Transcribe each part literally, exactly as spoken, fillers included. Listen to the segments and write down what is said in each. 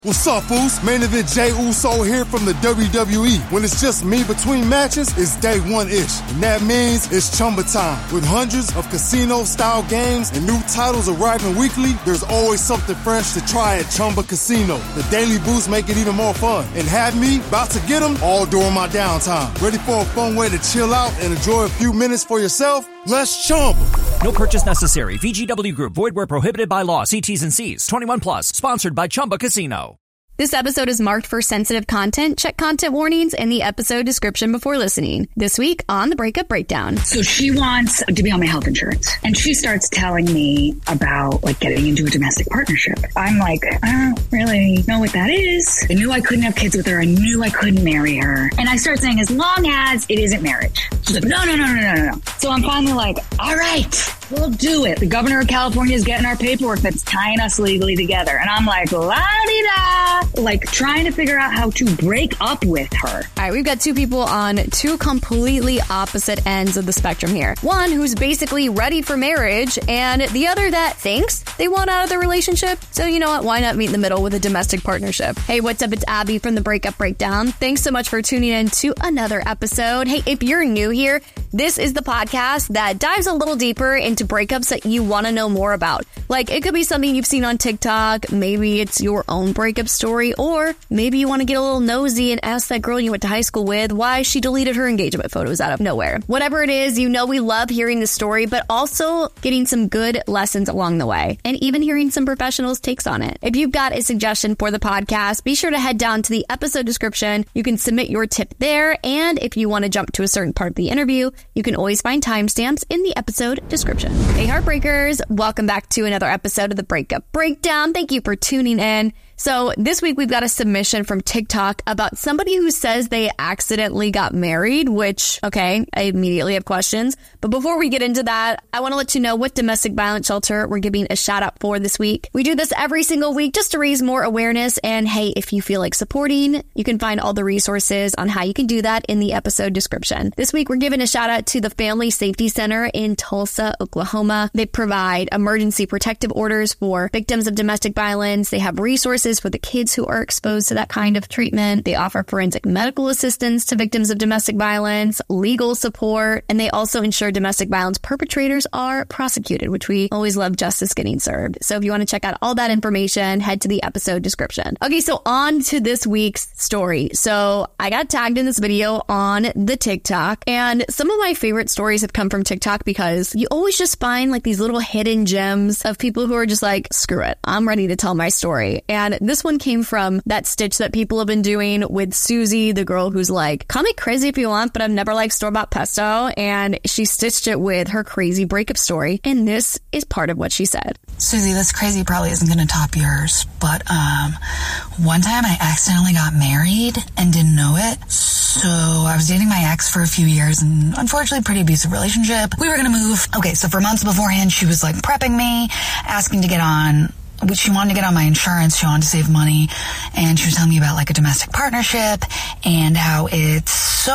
What's up, Foos? Main event Jey Uso here from the W W E. When it's just me between matches, it's day one-ish. And that means it's Chumba time. With hundreds of casino-style games and new titles arriving weekly, there's always something fresh to try at Chumba Casino. The daily boosts make it even more fun. And have me about to get them all during my downtime. Ready for a fun way to chill out and enjoy a few minutes for yourself? Let's Chumba. No purchase necessary. V G W Group. Void where prohibited by law. See T's and C's. twenty-one plus. Sponsored by Chumba Casino. This episode is marked for sensitive content. Check content warnings in the episode description before listening. This week on The Breakup Breakdown. So she wants to be on my health insurance. And she starts telling me about like getting into a domestic partnership. I'm like, I don't really know what that is. I knew I couldn't have kids with her. I knew I couldn't marry her. And I start saying, as long as it isn't marriage. She's like, no, no, no, no, no, no. So I'm finally like, all right, we'll do it. The governor of California is getting our paperwork that's tying us legally together. And I'm like, la-di-da. Like trying to figure out how to break up with her. All right, we've got two people on two completely opposite ends of the spectrum here. One who's basically ready for marriage, and the other that thinks they want out of the relationship. So you know what? Why not meet in the middle with a domestic partnership? Hey, what's up? It's Abby from The Breakup Breakdown. Thanks so much for tuning in to another episode. Hey, if you're new here, this is the podcast that dives a little deeper into breakups that you want to know more about. Like, it could be something you've seen on TikTok. Maybe it's your own breakup story. Or maybe you want to get a little nosy and ask that girl you went to high school with why she deleted her engagement photos out of nowhere. Whatever it is, you know we love hearing the story, but also getting some good lessons along the way, and even hearing some professionals' takes on it. If you've got a suggestion for the podcast, be sure to head down to the episode description. You can submit your tip there, and if you want to jump to a certain part of the interview, you can always find timestamps in the episode description. Hey, Heartbreakers, welcome back to another episode of The Breakup Breakdown. Thank you for tuning in. So this week we've got a submission from TikTok about somebody who says they accidentally got married, which, okay, I immediately have questions. But before we get into that, I want to let you know what domestic violence shelter we're giving a shout out for this week. We do this every single week just to raise more awareness. And hey, if you feel like supporting, you can find all the resources on how you can do that in the episode description. This week we're giving a shout out to the Family Safety Center in Tulsa, Oklahoma. They provide emergency protective orders for victims of domestic violence. They have resources for the kids who are exposed to that kind of treatment. They offer forensic medical assistance to victims of domestic violence, legal support, and they also ensure domestic violence perpetrators are prosecuted, which we always love justice getting served. So if you want to check out all that information, head to the episode description. Okay, so on to this week's story. So I got tagged in this video on the TikTok, and some of my favorite stories have come from TikTok because you always just find like these little hidden gems of people who are just like, screw it, I'm ready to tell my story. And this one came from that stitch that people have been doing with Susie, the girl who's like, call me crazy if you want, but I've never liked store-bought pesto. And she stitched it with her crazy breakup story. And this is part of what she said. Susie, this crazy probably isn't going to top yours, but um, one time I accidentally got married and didn't know it. So I was dating my ex for a few years and unfortunately pretty abusive relationship. We were going to move. Okay, so for months beforehand, she was like prepping me, asking to get on she wanted to get on my insurance. She wanted to save money. And she was telling me about like a domestic partnership and how it's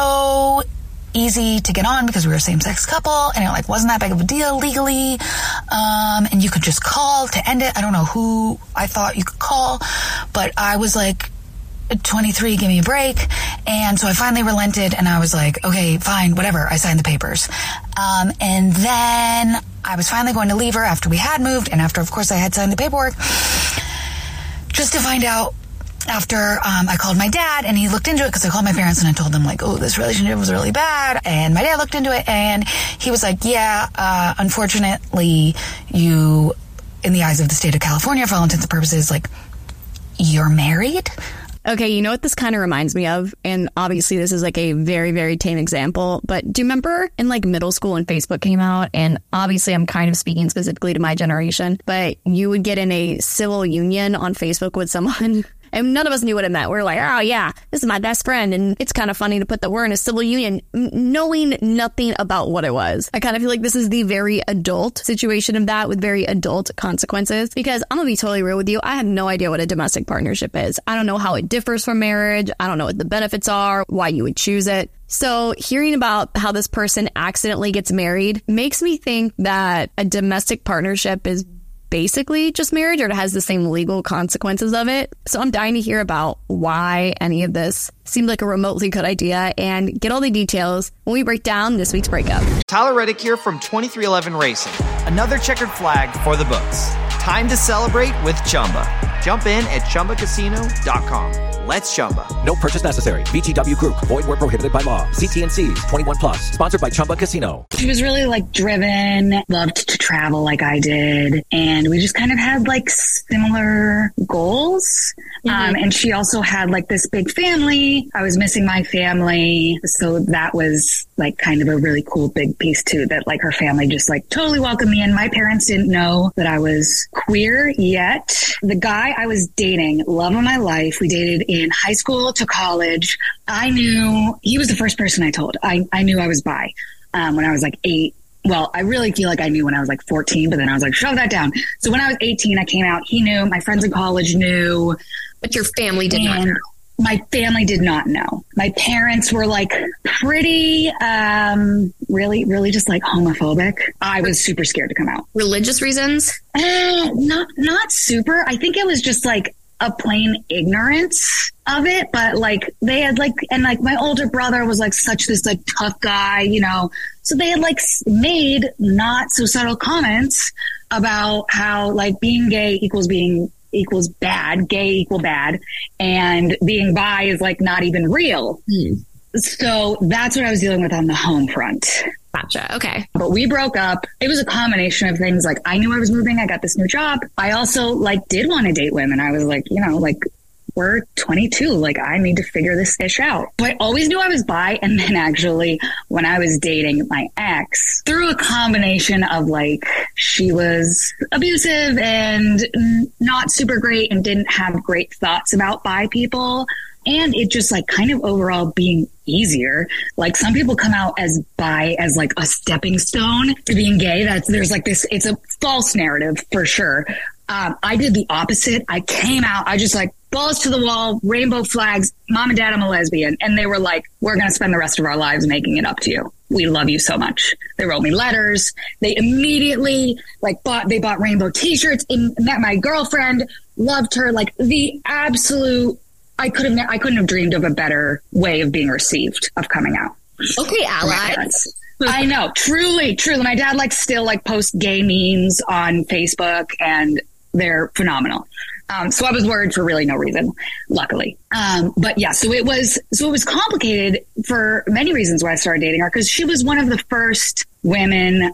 so easy to get on because we were a same-sex couple and it like wasn't that big of a deal legally. Um, and you could just call to end it. I don't know who I thought you could call, but I was like, twenty-three, give me a break. And so I finally relented and I was like, okay, fine, whatever. I signed the papers. Um, and then I was finally going to leave her after we had moved and after, of course, I had signed the paperwork, just to find out after um, I called my dad and he looked into it because I called my parents and I told them like, oh, this relationship was really bad. And my dad looked into it and he was like, yeah, uh, unfortunately, you, in the eyes of the state of California, for all intents and purposes, like, you're married. Okay, you know what this kind of reminds me of? And obviously this is like a very, very tame example, but do you remember in like middle school when Facebook came out? And obviously I'm kind of speaking specifically to my generation, but you would get in a civil union on Facebook with someone and none of us knew what it meant. We were like, oh yeah, this is my best friend. And it's kind of funny to put that we're in a civil union knowing nothing about what it was. I kind of feel like this is the very adult situation of that with very adult consequences, because I'm gonna be totally real with you. I have no idea what a domestic partnership is. I don't know how it differs from marriage. I don't know what the benefits are, why you would choose it. So hearing about how this person accidentally gets married makes me think that a domestic partnership is basically just marriage or it has the same legal consequences of it. So I'm dying to hear about why any of this seemed like a remotely good idea and get all the details when we break down this week's breakup. Tyler Reddick here from twenty-three eleven Racing. Another checkered flag for the books. Time to celebrate with Chumba. Jump in at Chumba Casino dot com. Let's Chumba. No purchase necessary. V G W Group. Void where prohibited by law. See T and C's. twenty-one plus. Sponsored by Chumba Casino. She was really like driven, loved to travel like I did. And we just kind of had like similar goals. Mm-hmm. Um, and she also had like this big family. I was missing my family. So that was like kind of a really cool big piece too, that like her family just like totally welcomed me in. My parents didn't know that I was queer yet. The guy I was dating, love of my life, we dated in high school to college. I knew he was the first person I told. I, I knew I was bi um, when I was like eight. Well, I really feel like I knew when I was like fourteen, but then I was like, shove that down. So when I was eighteen, I came out. He knew. My friends in college knew. But your family did not know. My family did not know. My parents were like pretty, um, really, really just like homophobic. I was super scared to come out. Religious reasons? Uh, not, not super. I think it was just like a plain ignorance of it, but like they had like, and like my older brother was like such this like tough guy, you know, so they had like made not so subtle comments about how like being gay equals being equals bad, gay equal bad, and being bi is like not even real. Hmm. So that's what I was dealing with on the home front. Gotcha. Okay. But we broke up. It was a combination of things. Like I knew I was moving. I got this new job. I also like did want to date women. I was like, you know, like we're twenty-two. Like I need to figure this ish out. But I always knew I was bi. And then actually when I was dating my ex, through a combination of like, she was abusive and not super great and didn't have great thoughts about bi people. And it just like kind of overall being easier. Like some people come out as bi as like a stepping stone to being gay. That's there's like this, it's a false narrative for sure. Um, I did the opposite. I came out, I just like balls to the wall, rainbow flags, mom and dad, I'm a lesbian. And they were like, we're going to spend the rest of our lives making it up to you. We love you so much. They wrote me letters. They immediately like bought, they bought rainbow t-shirts and met my girlfriend, loved her. Like the absolute, I could have, I couldn't have dreamed of a better way of being received, of coming out. Okay, allies. I know, truly, truly. My dad like still like posts gay memes on Facebook and they're phenomenal. Um, so I was worried for really no reason, luckily. Um, but yeah, so it was, so it was complicated for many reasons why I started dating her, because she was one of the first women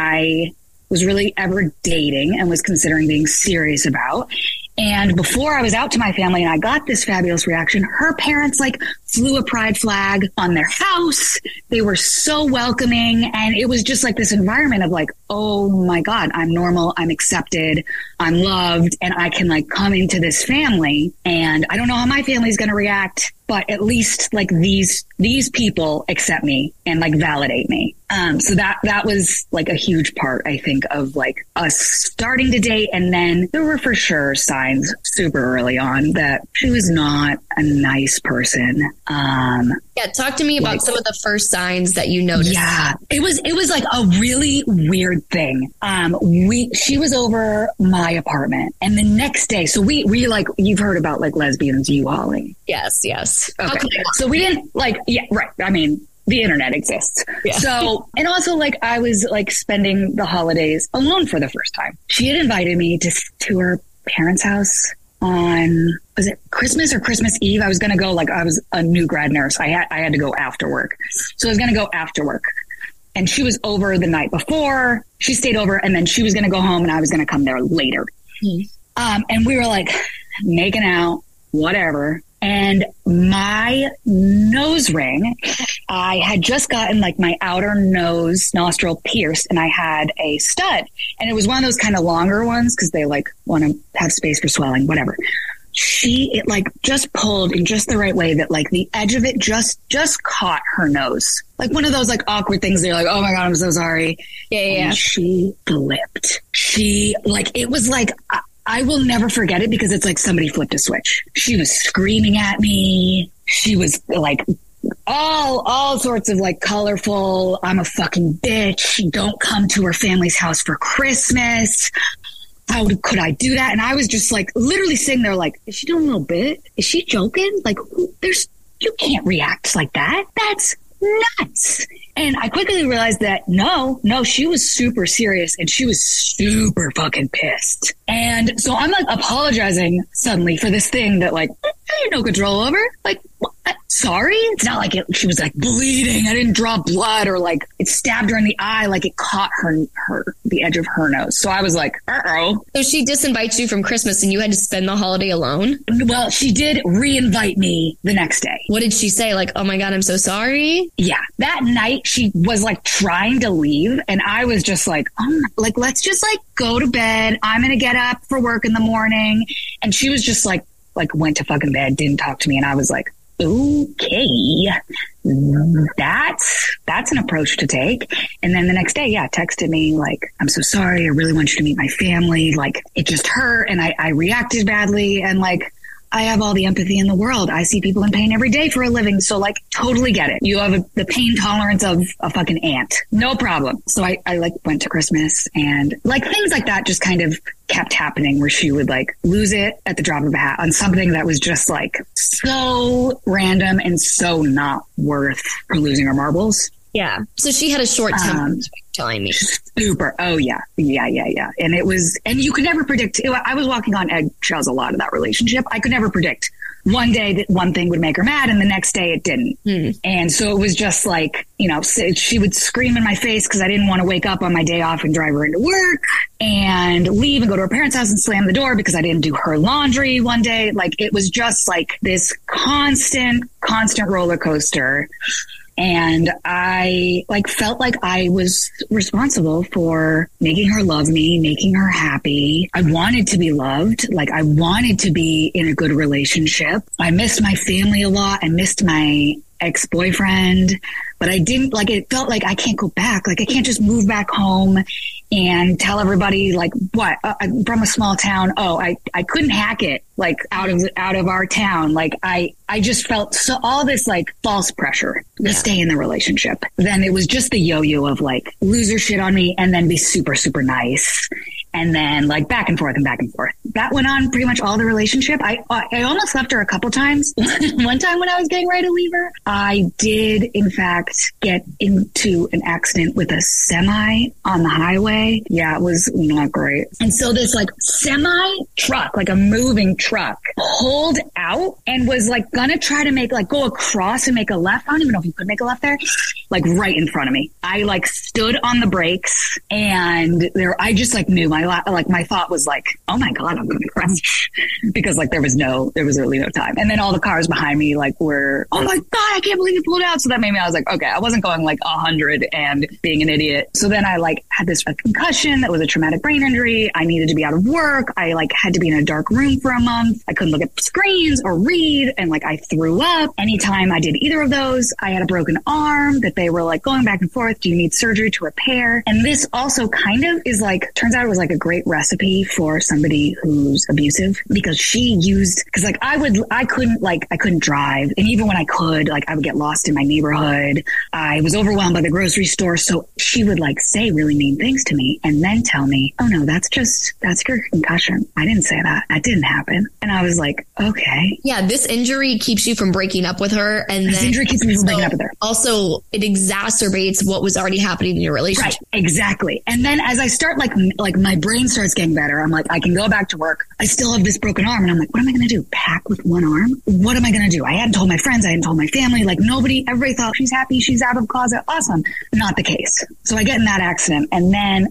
I was really ever dating and was considering being serious about. And before I was out to my family and I got this fabulous reaction, her parents like flew a pride flag on their house. They were so welcoming. And it was just like this environment of like, oh my God, I'm normal. I'm accepted. I'm loved. And I can like come into this family and I don't know how my family's going to react, but at least like these, these people accept me and like validate me. Um, so that, that was like a huge part, I think, of like us starting to date. And then there were for sure signs super early on that she was not a nice person. Um, yeah. Talk to me about like, some of the first signs that you noticed. Yeah, it was, it was like a really weird thing. Um, we, she was over my apartment and the next day, so we, we like, you've heard about like lesbians U-hauling. Yes. Yes. Okay. okay. So we didn't like, yeah, right. I mean, the internet exists. Yeah. So, and also like I was like spending the holidays alone for the first time. She had invited me to, to her parents' house on, was it Christmas or Christmas Eve? I was going to go, like I was a new grad nurse. I had, I had to go after work. So I was going to go after work. And she was over the night before. She stayed over and then she was going to go home and I was going to come there later. Mm-hmm. Um, and we were like making out, whatever. And my nose ring, I had just gotten like my outer nose nostril pierced and I had a stud. And it was one of those kind of longer ones because they like want to have space for swelling, whatever. She, it like just pulled in just the right way that like the edge of it just, just caught her nose. Like one of those like awkward things that you're like, oh my God, I'm so sorry. Yeah, yeah. And she flipped. She like, it was like, I, I will never forget it because it's like somebody flipped a switch. She was screaming at me. She was like all, all sorts of like colorful, I'm a fucking bitch. Don't come to her family's house for Christmas. how could I do that? And I was just like, literally sitting there like, is she doing a little bit? Is she joking? Like, who, there's, you can't react like that. That's nuts. And I quickly realized that no, no, she was super serious and she was super fucking pissed. And so I'm like apologizing suddenly for this thing that like, I had no control over. Like, what? Sorry? It's not like it, she was like bleeding. I didn't draw blood or like it stabbed her in the eye. Like it caught her, her, the edge of her nose. So I was like, uh-oh. So she disinvites you from Christmas and you had to spend the holiday alone? Well, she did re-invite me the next day. What did she say? Like, oh my God, I'm so sorry? Yeah. That night she was like trying to leave. And I was just like, oh, like, let's just like go to bed. I'm going to get up for work in the morning. And she was just like, like went to fucking bed, didn't talk to me. And I was like, okay, that's, that's an approach to take. And then the next day, yeah, texted me like, I'm so sorry. I really want you to meet my family. Like it just hurt. And I, I reacted badly. And like, I have all the empathy in the world. I see people in pain every day for a living. So like, totally get it. You have a, the pain tolerance of a fucking ant. No problem. So I, I like went to Christmas and like things like that just kind of kept happening where she would like lose it at the drop of a hat on something that was just like so random and so not worth her losing her marbles. Yeah. So she had a short temper, Um, telling me. Super. Oh, yeah. Yeah, yeah, yeah. And it was, and you could never predict. It, I was walking on eggshells a lot of that relationship. I could never predict one day that one thing would make her mad and the next day it didn't. Hmm. And so it was just like, you know, she would scream in my face because I didn't want to wake up on my day off and drive her into work and leave and go to her parents' house and slam the door because I didn't do her laundry one day. Like it was just like this constant, constant roller coaster. And I like felt like I was responsible for making her love me, making her happy. I wanted to be loved. Like I wanted to be in a good relationship. I missed my family a lot. I missed my ex-boyfriend, but I didn't like, it felt like I can't go back. Like I can't just move back home and tell everybody like what uh, I'm from a small town. Oh, I, I couldn't hack it like out of, out of our town. Like I, I just felt so all this like false pressure to Yeah. stay in the relationship. Then it was just the yo-yo of like lose her shit on me and then be super, super nice. And then like back and forth and back and forth. That went on pretty much all the relationship. I I almost left her a couple times. One time when I was getting ready to leave her, I did in fact get into an accident with a semi on the highway. Yeah, it was not great. And so this like semi truck, like a moving truck, pulled out and was like gonna try to make like go across and make a left. I don't even know if you could make a left there. Like right in front of me. I like stood on the brakes and there, I just like knew my, like my thought was like, oh my God, I'm going to crash because like there was no, there was really no time. And then all the cars behind me like were, oh my God, I can't believe you pulled out. So that made me, I was like, okay, I wasn't going like a hundred and being an idiot. So then I like had this a concussion that was a traumatic brain injury. I needed to be out of work. I like had to be in a dark room for a month. I couldn't look at screens or read. And like I threw up anytime I did either of those. I had a broken arm that they were like going back and forth. Do you need surgery to repair? And this also kind of is like, turns out it was like a great recipe for somebody who's abusive because she used, cause like I would, I couldn't like, I couldn't drive. And even when I could, like I would get lost in my neighborhood. I was overwhelmed by the grocery store. So she would like say really mean things to me and then tell me, oh no, that's just, that's your concussion. I didn't say that. That didn't happen. And I was like, okay. Yeah, this injury keeps you from breaking up with her. And This then injury keeps me from breaking also- up with her. Also, it exacerbates what was already happening in your relationship. Right, exactly. And then as I start like, m- like my brain starts getting better, I'm like, I can go back to work. I still have this broken arm. And I'm like, what am I going to do? Pack with one arm? What am I going to do? I hadn't told my friends. I hadn't told my family. Like nobody, everybody thought she's happy. She's out of the closet. Awesome. Not the case. So I get in that accident. And then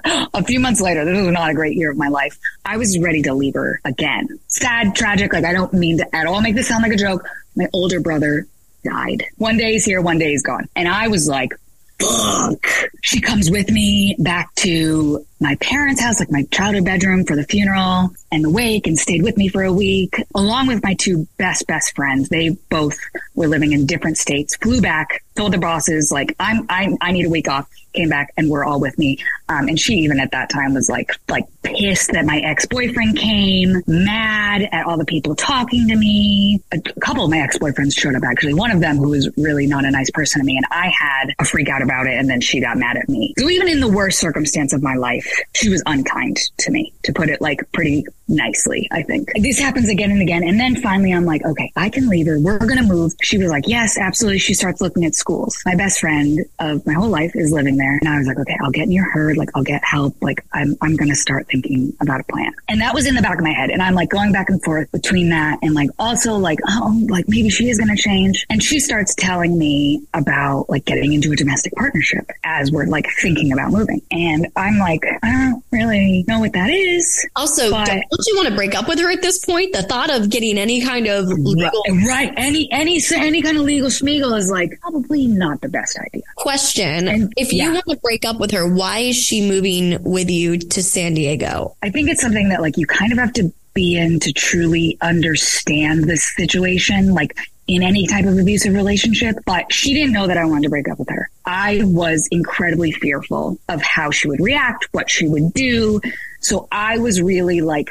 a few months later, this was not a great year of my life. I was ready to leave her again. Sad, tragic. Like I don't mean to at all make this sound like a joke. My older brother died. One day he's here, one day he's gone. And I was like, fuck. She comes with me back to my parents' house, like my childhood bedroom for the funeral and the wake, and stayed with me for a week, along with my two best, best friends. They both were living in different states, flew back, told the bosses, like, I'm, I, I need a week off, came back and were all with me. Um, and she even at that time was like, like pissed that my ex-boyfriend came, mad at all the people talking to me. A, a couple of my ex-boyfriends showed up, actually. One of them who was really not a nice person to me, and I had a freak out about it, and then she got mad at me. So even in the worst circumstance of my life, she was unkind to me, to put it like pretty nicely, I think. This happens again and again. And then finally I'm like, okay, I can leave her. We're going to move. She was like, yes, absolutely. She starts looking at schools. My best friend of my whole life is living there. And I was like, okay, I'll get near her. Like, I'll get help. Like, I'm, I'm going to start thinking about a plan. And that was in the back of my head. And I'm like going back and forth between that and like also like, oh, like maybe she is going to change. And she starts telling me about like getting into a domestic partnership as we're like thinking about moving. And I'm like, I don't really know what that is. Also, but, don't you want to break up with her at this point? The thought of getting any kind of legal right, right. Any, any, any kind of legal schmeagle is like probably not the best idea. Question. And, if yeah. you want to break up with her, why is she moving with you to San Diego? I think it's something that like you kind of have to be in to truly understand this situation, like in any type of abusive relationship. But she didn't know that I wanted to break up with her. I was incredibly fearful of how she would react, what she would do. So I was really like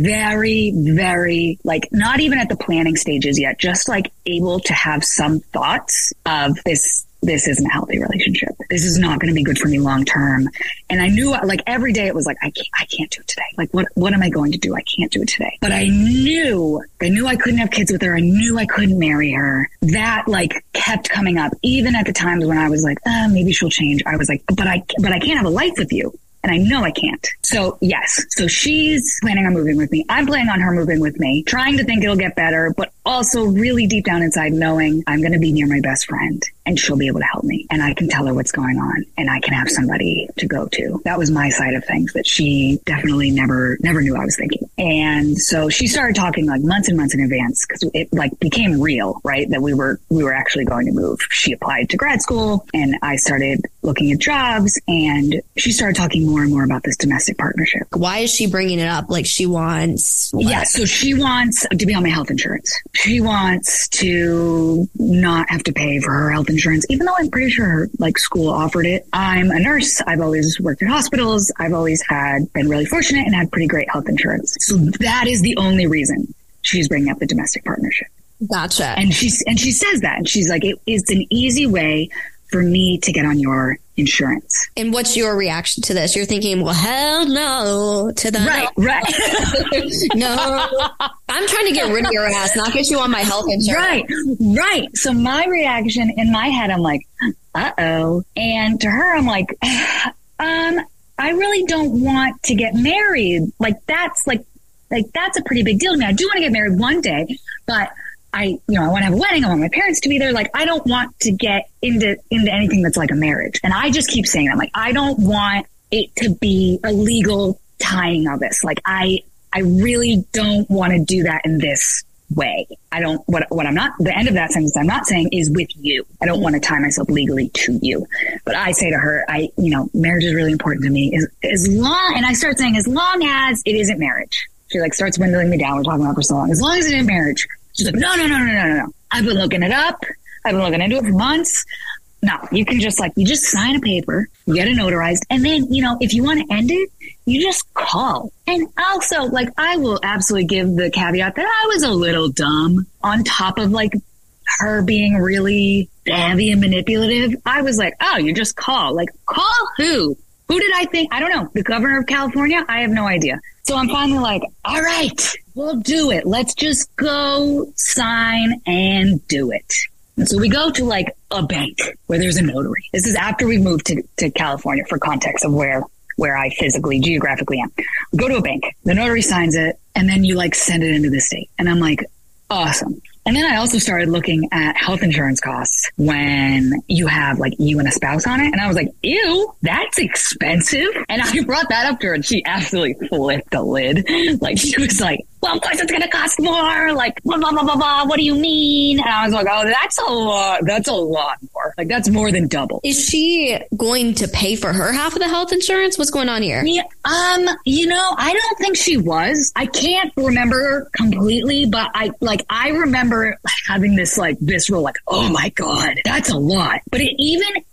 very, very like not even at the planning stages yet, just like able to have some thoughts of this. This isn't a healthy relationship. This is not going to be good for me long term. And I knew like every day it was like, I can't, I can't do it today. Like, what, what am I going to do? I can't do it today. But I knew, I knew I couldn't have kids with her. I knew I couldn't marry her. That like kept coming up, even at the times when I was like, uh, maybe she'll change. I was like, but I, but I can't have a life with you. And I know I can't. So yes. So she's planning on moving with me. I'm planning on her moving with me, trying to think it'll get better, but also really deep down inside knowing I'm going to be near my best friend and she'll be able to help me and I can tell her what's going on and I can have somebody to go to. That was my side of things that she definitely never, never knew I was thinking. And so she started talking like months and months in advance because it like became real, right? That we were, we were actually going to move. She applied to grad school and I started looking at jobs and she started talking more and more about this domestic partnership. Why is she bringing it up? Like she wants... What? Yeah, so she wants to be on my health insurance. She wants to not have to pay for her health insurance, even though I'm pretty sure her like school offered it. I'm a nurse. I've always worked at hospitals. I've always had been really fortunate and had pretty great health insurance. So that is the only reason she's bringing up the domestic partnership. Gotcha. And she's and she says that, and she's like, it is an easy way for me to get on your insurance. And what's your reaction to this? You're thinking, well, hell no to the right, no. right. No, I'm trying to get rid of your ass, not get you on my health insurance. Right, right. So my reaction in my head, I'm like, uh-oh. And to her, I'm like, um, I really don't want to get married. Like that's like, like that's a pretty big deal to me. I do want to get married one day, but I, you know, I want to have a wedding. I want my parents to be there. Like, I don't want to get into, into anything that's like a marriage. And I just keep saying that. I'm like, I don't want it to be a legal tying of this. Like, I, I really don't want to do that in this way. I don't, what, what I'm not, the end of that sentence I'm not saying is with you. I don't want to tie myself legally to you. But I say to her, I, you know, marriage is really important to me. As, as long, and I start saying, as long as it isn't marriage. She like starts dwindling me down. We're talking about for so long. As long as it isn't marriage. She's like, no, no, no, no, no, no, no. I've been looking it up. I've been looking into it for months. No, you can just like, you just sign a paper, you get it notarized. And then, you know, if you want to end it, you just call. And also, like, I will absolutely give the caveat that I was a little dumb on top of like her being really heavy and manipulative. I was like, oh, you just call. Like, call who? Who did I think? I don't know. The governor of California? I have no idea. So I'm finally like, all right, we'll do it. Let's just go sign and do it. And so we go to like a bank where there's a notary. This is after we moved to, to California for context of where, where I physically, geographically am. We go to a bank. The notary signs it and then you like send it into the state. And I'm like, awesome. And then I also started looking at health insurance costs when you have like you and a spouse on it. And I was like, ew, that's expensive. And I brought that up to her and she absolutely flipped the lid. Like she was like, well, of course it's going to cost more. Like, blah, blah, blah, blah, blah. What do you mean? And I was like, oh, that's a lot. That's a lot more. Like that's more than double. Is she going to pay for her half of the health insurance? What's going on here? Yeah, um, you know, I don't think she was. I can't remember completely, but I like, I remember having this like visceral, like, oh my God, that's a lot. But it even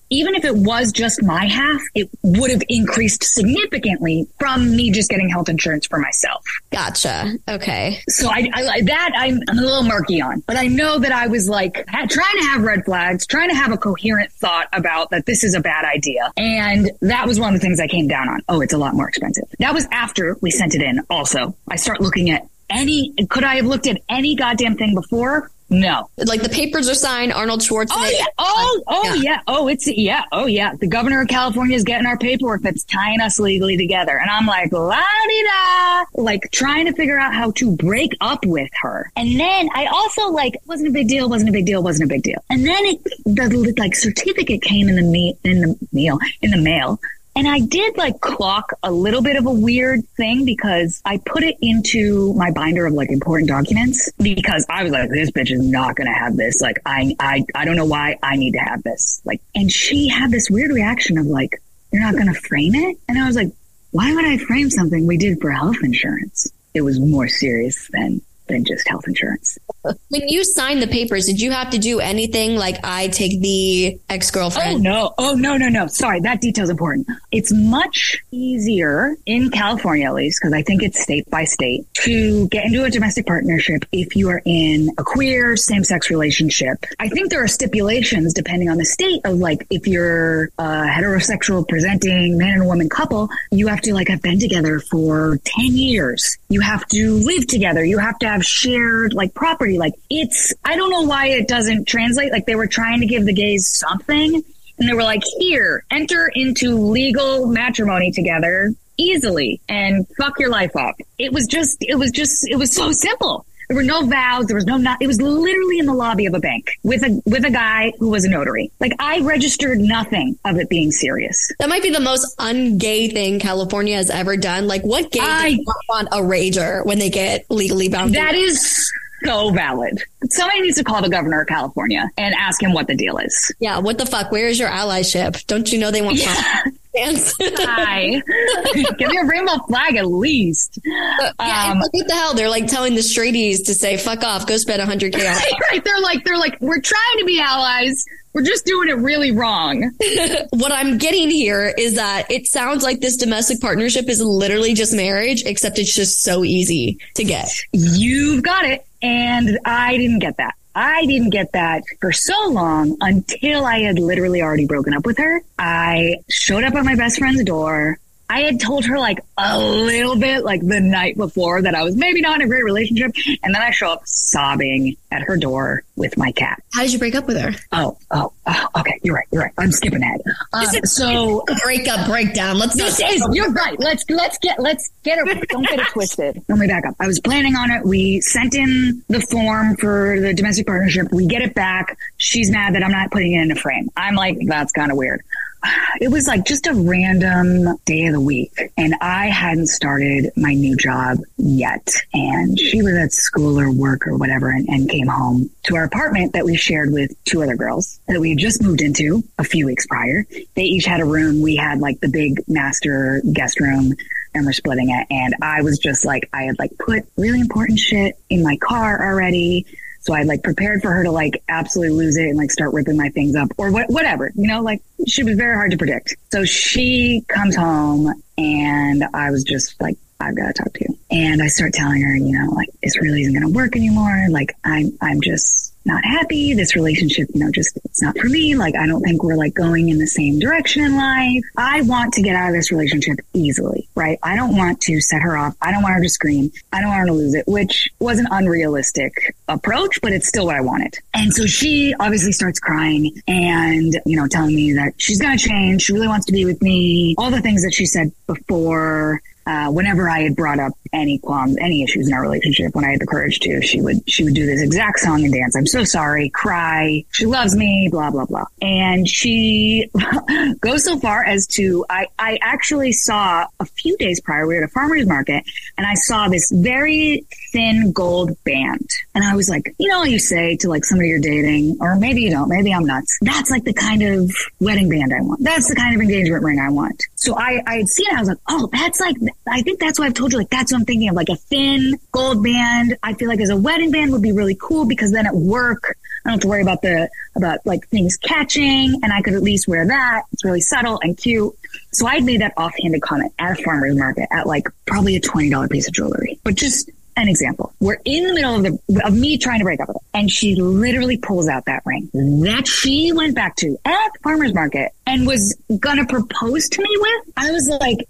even if it was just my half, it would have increased significantly from me just getting health insurance for myself. Gotcha. Okay. So I, I that I'm, I'm a little murky on, but I know that I was like ha- trying to have red flags, trying to have a coherent thought about that this is a bad idea. And that was one of the things I came down on. Oh, it's a lot more expensive. That was after we sent it in. Also, I start looking at any, could I have looked at any goddamn thing before? No. Like the papers are signed, Arnold Schwarzenegger. Oh, yeah. Oh, oh, yeah. yeah. Oh, it's, yeah. Oh, yeah. The governor of California is getting our paperwork that's tying us legally together. And I'm like, la-di-da, like trying to figure out how to break up with her. And then I also like, wasn't a big deal, wasn't a big deal, wasn't a big deal. And then it, the like certificate came in the me, in the meal, in the mail. And I did like clock a little bit of a weird thing because I put it into my binder of like important documents because I was like, this bitch is not going to have this. Like, I, I, I don't know why I need to have this. Like, and she had this weird reaction of like, you're not going to frame it. And I was like, why would I frame something we did for health insurance? It was more serious than, than just health insurance. When you signed the papers, did you have to do anything like I take the ex-girlfriend? Oh, no. Oh, no, no, no. Sorry, that detail's important. It's much easier in California, at least, because I think it's state by state, to get into a domestic partnership if you are in a queer same-sex relationship. I think there are stipulations depending on the state of like if you're a heterosexual presenting man and woman couple, you have to like have been together for ten years. You have to live together. You have to have shared like property. Like it's, I don't know why it doesn't translate. Like they were trying to give the gays something and they were like, here, enter into legal matrimony together easily and fuck your life up. It was just, it was just, it was so simple. There were no vows. There was no, not, it was literally in the lobby of a bank with a, with a guy who was a notary. Like I registered nothing of it being serious. That might be the most un-gay thing California has ever done. Like what gay I, does not want a rager when they get legally bound? That is so valid. Somebody needs to call the governor of California and ask him what the deal is. Yeah. What the fuck? Where is your allyship? Don't you know they want yeah. Hi. Give me a rainbow flag at least. But, yeah, um, what the hell? They're like telling the straighties to say, fuck off, go spend one hundred K on it. Right. They're like, they're like, we're trying to be allies. We're just doing it really wrong. What I'm getting here is that it sounds like this domestic partnership is literally just marriage, except it's just so easy to get. You've got it. And I didn't get that. I didn't get that for so long until I had literally already broken up with her. I showed up at my best friend's door. I had told her like a little bit like the night before that I was maybe not in a great relationship. And then I show up sobbing at her door with my cat. How did you break up with her? Oh, oh, oh okay. You're right. You're right. I'm skipping ahead. Um, so breakup breakdown. Let's this is, you're right. Let's, let's get, let's get it. Don't get it twisted. Let me back up. I was planning on it. We sent in the form for the domestic partnership. We get it back. She's mad that I'm not putting it in a frame. I'm like, that's kind of weird. It was like just a random day of the week and I hadn't started my new job yet. And she was at school or work or whatever and, and came home to our apartment that we shared with two other girls that we had just moved into a few weeks prior. They each had a room. We had like the big master guest room and we're splitting it. And I was just like, I had like put really important shit in my car already. So I like prepared for her to like absolutely lose it and like start ripping my things up or what, whatever, you know, like she was very hard to predict. So she comes home and I was just like, I've got to talk to you. And I start telling her, you know, like this really isn't going to work anymore. Like I'm, I'm just not happy. This relationship, you know, just it's not for me. Like I don't think we're like going in the same direction in life. I want to get out of this relationship easily, right? I don't want to set her off. I don't want her to scream. I don't want her to lose it, which was an unrealistic approach, but it's still what I wanted. And so she obviously starts crying and, you know, telling me that she's going to change. She really wants to be with me. All the things that she said before. Uh, whenever I had brought up any qualms, any issues in our relationship, when I had the courage to, she would, she would do this exact song and dance. I'm so sorry, cry. She loves me, blah, blah, blah. And she goes so far as to, I, I actually saw a few days prior, we were at a farmer's market and I saw this very thin gold band. And I was like, you know what you say to like somebody you're dating, or maybe you don't, maybe I'm nuts. That's like the kind of wedding band I want. That's the kind of engagement ring I want. So I, I had seen it. I was like, oh, that's like, I think that's why I've told you, like, that's what I'm thinking of, like a thin gold band. I feel like as a wedding band would be really cool because then at work, I don't have to worry about the, about like things catching, and I could at least wear that. It's really subtle and cute. So I'd made that offhanded comment at a farmer's market at like probably a twenty dollars piece of jewelry, but just an example. We're in the middle of the, of me trying to break up with her, and she literally pulls out that ring that she went back to at the farmer's market and was gonna propose to me with. I was like,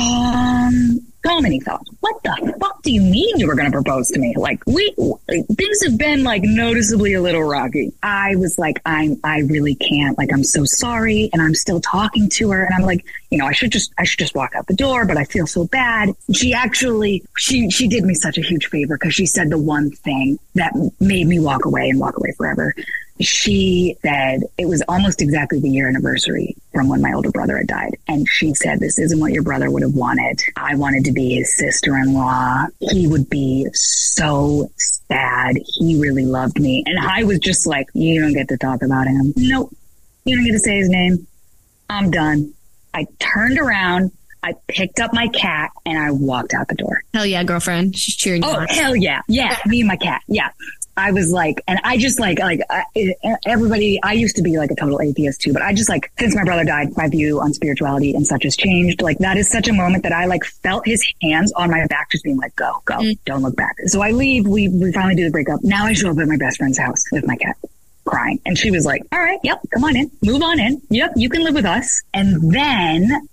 um, so many thoughts. What the fuck do you mean you were going to propose to me? Like, we, things have been like noticeably a little rocky. I was like, I'm, I really can't, like, I'm so sorry. And I'm still talking to her. And I'm like, you know, I should just, I should just walk out the door, but I feel so bad. She actually, she, she did me such a huge favor because she said the one thing that made me walk away and walk away forever. She said it was almost exactly the year anniversary from when my older brother had died. And she said, this isn't what your brother would have wanted. I wanted to be his sister-in-law. He would be so sad. He really loved me. And I was just like, you don't get to talk about him. Nope. You don't get to say his name. I'm done. I turned around. I picked up my cat and I walked out the door. Hell yeah, girlfriend. She's cheering you Oh, on. hell yeah. Yeah. Me and my cat. Yeah. I was like, and I just like, like I, everybody, I used to be like a total atheist too, but I just like, since my brother died, my view on spirituality and such has changed. Like that is such a moment that I like felt his hands on my back, just being like, go, go, mm. don't look back. So I leave. We, we finally do the breakup. Now I show up at my best friend's house with my cat crying. And she was like, all right, yep, come on in, move on in. Yep, you can live with us. And then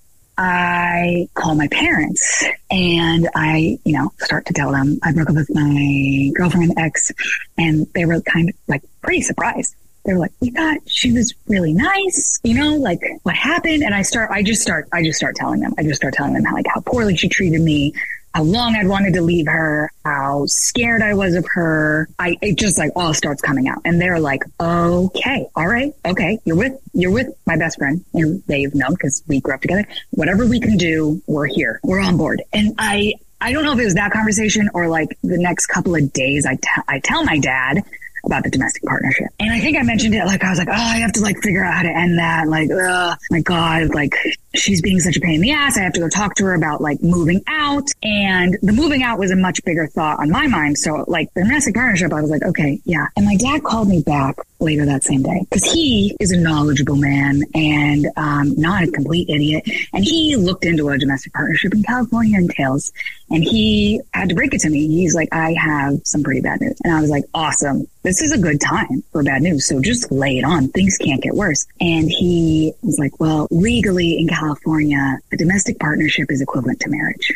I call my parents and I, you know, start to tell them I broke up with my girlfriend ex, and they were kind of like pretty surprised. They were like, we thought she was really nice, you know, like what happened? And I start, I just start, I just start telling them, I just start telling them how, like how poorly she treated me, how long I'd wanted to leave her, how scared I was of her. I, it just like all starts coming out. And they're like, okay, all right, okay, you're with, you're with my best friend. And they've known because we grew up together. Whatever we can do, we're here. We're on board. And I, I don't know if it was that conversation or like the next couple of days, I, t- I tell my dad about the domestic partnership. And I think I mentioned it, like, I was like, oh, I have to like figure out how to end that. Like, oh my God, like she's being such a pain in the ass. I have to go talk to her about like moving out. And the moving out was a much bigger thought on my mind. So like the domestic partnership, I was like, okay, yeah. And my dad called me back later that same day because he is a knowledgeable man and um, not a complete idiot. And he looked into what a domestic partnership in California entails. And he had to break it to me. He's like, I have some pretty bad news. And I was like, awesome. This is a good time for bad news. So just lay it on. Things can't get worse. And he was like, well, legally in California, a domestic partnership is equivalent to marriage.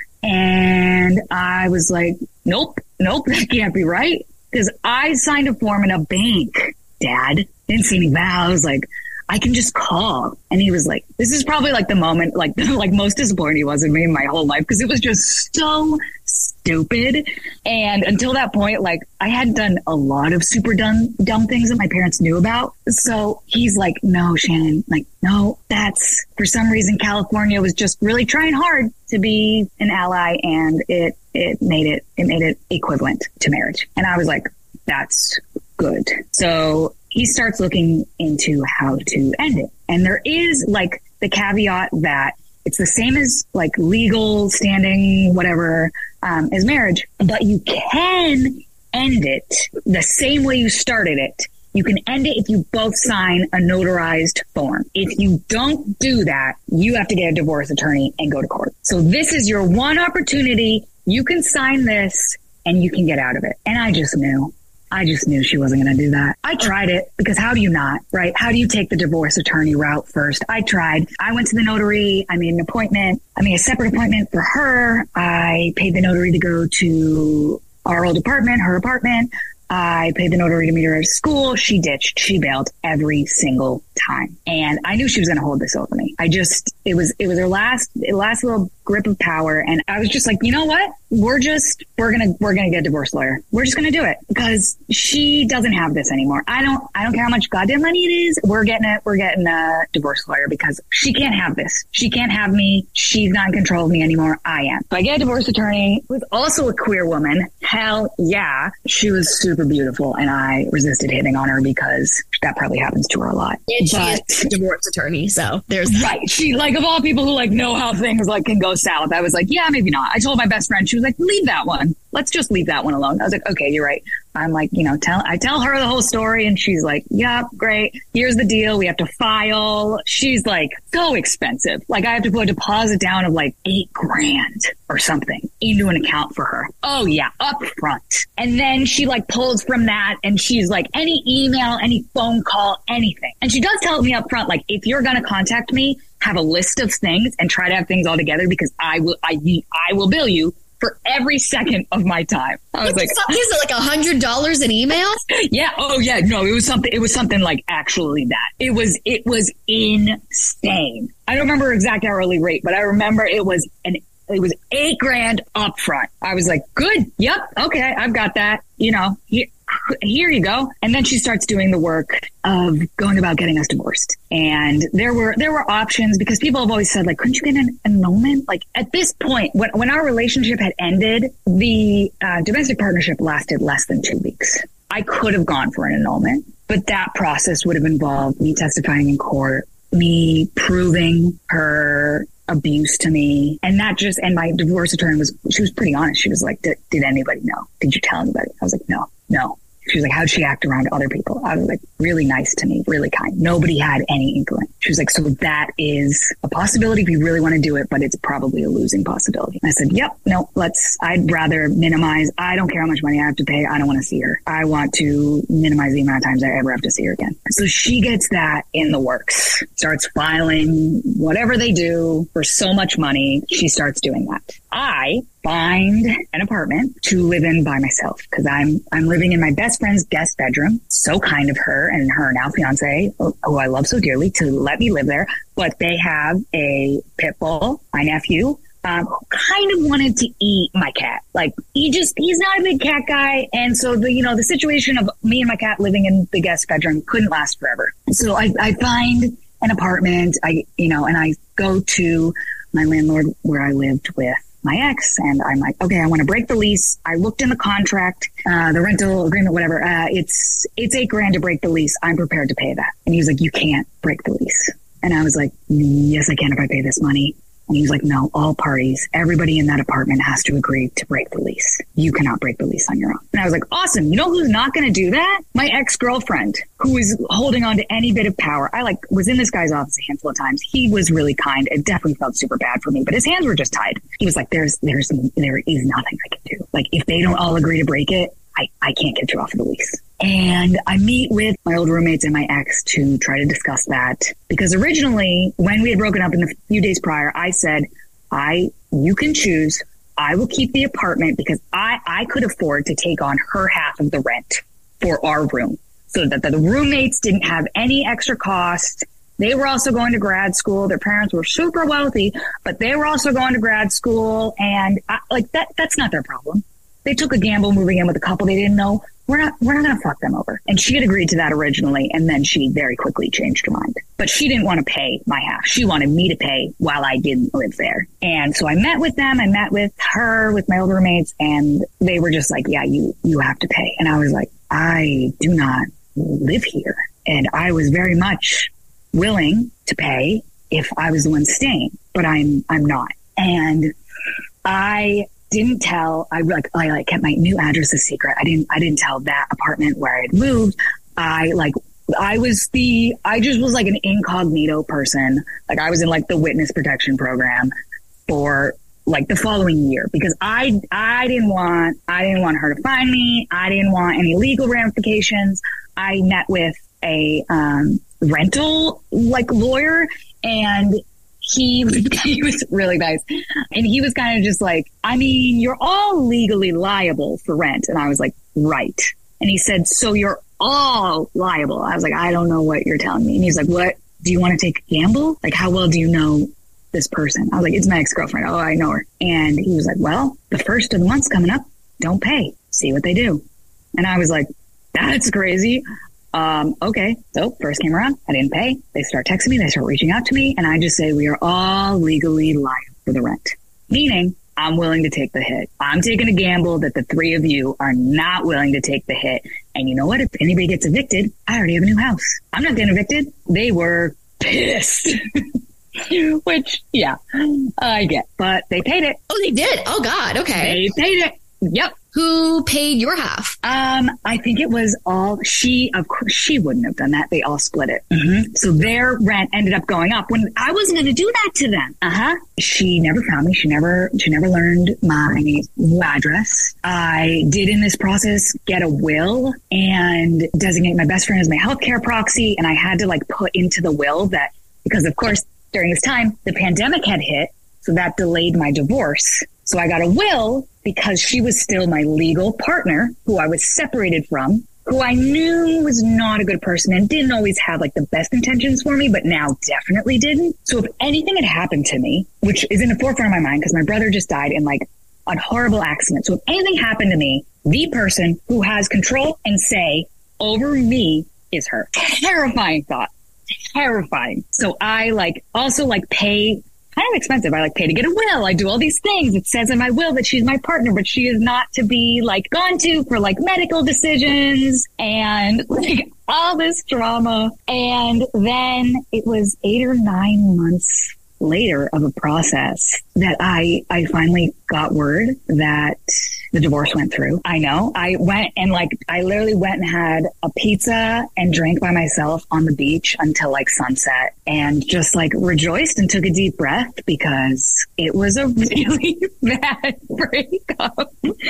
And I was like, nope, nope, that can't be right. Because I signed a form in a bank, Dad. Didn't see any vows. Like, I can just call. And he was like, this is probably like the moment, like, like most disappointed he was in me in my whole life because it was just so stupid. And until that point, like I had done a lot of super dumb, dumb things that my parents knew about. So he's like, no, Shannon, like, no, that's for some reason, California was just really trying hard to be an ally and it, it made it, it made it equivalent to marriage. And I was like, that's good. So he starts looking into how to end it. And there is like the caveat that it's the same as like legal standing, whatever, um, as marriage, but you can end it the same way you started it. You can end it if you both sign a notarized form. If you don't do that, you have to get a divorce attorney and go to court. So this is your one opportunity. You can sign this and you can get out of it. And I just knew. I just knew she wasn't going to do that. I tried it because how do you not, right? How do you take the divorce attorney route first? I tried. I went to the notary. I made an appointment. I made a separate appointment for her. I paid the notary to go to our old apartment, her apartment. I paid the notary to meet her at school. She ditched. She bailed every single time. And I knew she was going to hold this over me. I just, it was, it was her last, last little grip of power. And I was just like, you know what? We're just, we're going to, we're going to get a divorce lawyer. We're just going to do it because she doesn't have this anymore. I don't, I don't care how much goddamn money it is. We're getting it. We're getting a divorce lawyer because she can't have this. She can't have me. She's not in control of me anymore. I am. So I get a divorce attorney who was also a queer woman. Hell yeah. She was super beautiful. And I resisted hitting on her because that probably happens to her a lot. And she but, is a divorce attorney. So there's that. Right. She, like, of all people who like know how things like can go south, I was like, yeah, maybe not. I told my best friend, she was like, leave that one. let's just leave that one alone. I was like, okay, you're right. I'm like, you know, tell, I tell her the whole story and she's like, yeah, great. Here's the deal. We have to file. She's like, so expensive. Like I have to put a deposit down of like eight grand or something into an account for her. Oh yeah, up front. And then she like pulls from that and she's like, any email, any phone call, anything. And she does tell me up front, like, if you're going to contact me, have a list of things and try to have things all together because I will, I, I will bill you for every second of my time. I was like, is it like a hundred dollars an email? Yeah. Oh yeah. No, it was something, it was something like actually that it was, it was insane. I don't remember exact hourly rate, but I remember it was an, it was eight grand up front. I was like, good. Yep. Okay. I've got that. You know, here, here you go. And then she starts doing the work of going about getting us divorced. And there were, there were options because people have always said, like, couldn't you get an annulment? Like at this point, when, when our relationship had ended, the uh, domestic partnership lasted less than two weeks. I could have gone for an annulment, but that process would have involved me testifying in court, me proving her abuse to me. And that just, and my divorce attorney was, she was pretty honest. She was like, did, did anybody know? Did you tell anybody? I was like, no, no. She was like, how'd she act around other people? I was like, really nice to me, really kind. Nobody had any inkling. She was like, so that is a possibility if you really want to do it, but it's probably a losing possibility. I said, yep, no, let's, I'd rather minimize. I don't care how much money I have to pay. I don't want to see her. I want to minimize the amount of times I ever have to see her again. So she gets that in the works, starts filing whatever they do for so much money. She starts doing that. I find an apartment to live in by myself because I'm I'm living in my best friend's guest bedroom. So kind of her and her now fiance, who I love so dearly, to let me live there. But they have a pit bull, my nephew, um, who kind of wanted to eat my cat. Like he just he's not a big cat guy, and so the you know the situation of me and my cat living in the guest bedroom couldn't last forever. So I I find an apartment. I you know and I go to my landlord where I lived with my ex, and I'm like, okay, I want to break the lease. I looked in the contract, uh, the rental agreement, whatever. Uh, it's, it's eight grand to break the lease. I'm prepared to pay that. And he was like, you can't break the lease. And I was like, yes, I can if I pay this money. And he was like, no, all parties, everybody in that apartment has to agree to break the lease. You cannot break the lease on your own. And I was like, awesome. You know who's not going to do that? My ex-girlfriend, who is holding on to any bit of power. I like was in this guy's office a handful of times. He was really kind. It definitely felt super bad for me, but his hands were just tied. He was like, there's, there's, there is nothing I can do. Like if they don't all agree to break it, I, I can't get you off of the lease. And I meet with my old roommates and my ex to try to discuss that. Because originally, when we had broken up in the few days prior, I said, I, you can choose. I will keep the apartment because I, I could afford to take on her half of the rent for our room so that the roommates didn't have any extra cost. They were also going to grad school. Their parents were super wealthy, but they were also going to grad school. And I, like that, that's not their problem. They took a gamble moving in with a couple they didn't know. We're not, we're not going to fuck them over. And she had agreed to that originally. And then she very quickly changed her mind, but she didn't want to pay my half. She wanted me to pay while I didn't live there. And so I met with them. I met with her, with my old roommates, and they were just like, yeah, you, you have to pay. And I was like, I do not live here. And I was very much willing to pay if I was the one staying, but I'm, I'm not. And I didn't tell, I like, I like kept my new address a secret. I didn't, I didn't tell that apartment where I had moved. I like, I was the, I just was like an incognito person. Like I was in like the witness protection program for like the following year because I, I didn't want, I didn't want her to find me. I didn't want any legal ramifications. I met with a, um, rental like lawyer, and He was, he was really nice. And he was kind of just like, I mean, you're all legally liable for rent. And I was like, right. And he said, so you're all liable. I was like, I don't know what you're telling me. And he's like, what? Do you want to take a gamble? Like, how well do you know this person? I was like, it's my ex-girlfriend. Oh, I know her. And he was like, well, the first of the month's coming up. Don't pay. See what they do. And I was like, that's crazy. Um, okay. So first came around, I didn't pay. They start texting me. They start reaching out to me. And I just say, we are all legally liable for the rent. Meaning I'm willing to take the hit. I'm taking a gamble that the three of you are not willing to take the hit. And you know what? If anybody gets evicted, I already have a new house. I'm not getting evicted. They were pissed. Which, yeah, I get. But they paid it. Oh, they did? Oh, God. Okay. They paid it. Yep. Who paid your half? Um, I think it was all she, of course, she wouldn't have done that. They all split it. Mm-hmm. So their rent ended up going up when I wasn't going to do that to them. Uh-huh. She never found me. She never, she never learned my address. I did in this process get a will and designate my best friend as my healthcare proxy. And I had to like put into the will that, because of course, during this time, the pandemic had hit. So that delayed my divorce. So I got a will because she was still my legal partner, who I was separated from, who I knew was not a good person and didn't always have like the best intentions for me, but now definitely didn't. So if anything had happened to me, which is in the forefront of my mind because my brother just died in like a horrible accident. So if anything happened to me, the person who has control and say over me is her. Terrifying thought. Terrifying. So I like also like pay kind of expensive. I like pay to get a will. I do all these things. It says in my will that she's my partner, but she is not to be like gone to for like medical decisions and like all this drama. And then it was eight or nine months later of a process that I, I finally got word that the divorce went through. I know. I went and like, I literally went and had a pizza and drank by myself on the beach until like sunset and just like rejoiced and took a deep breath because it was a really bad breakup.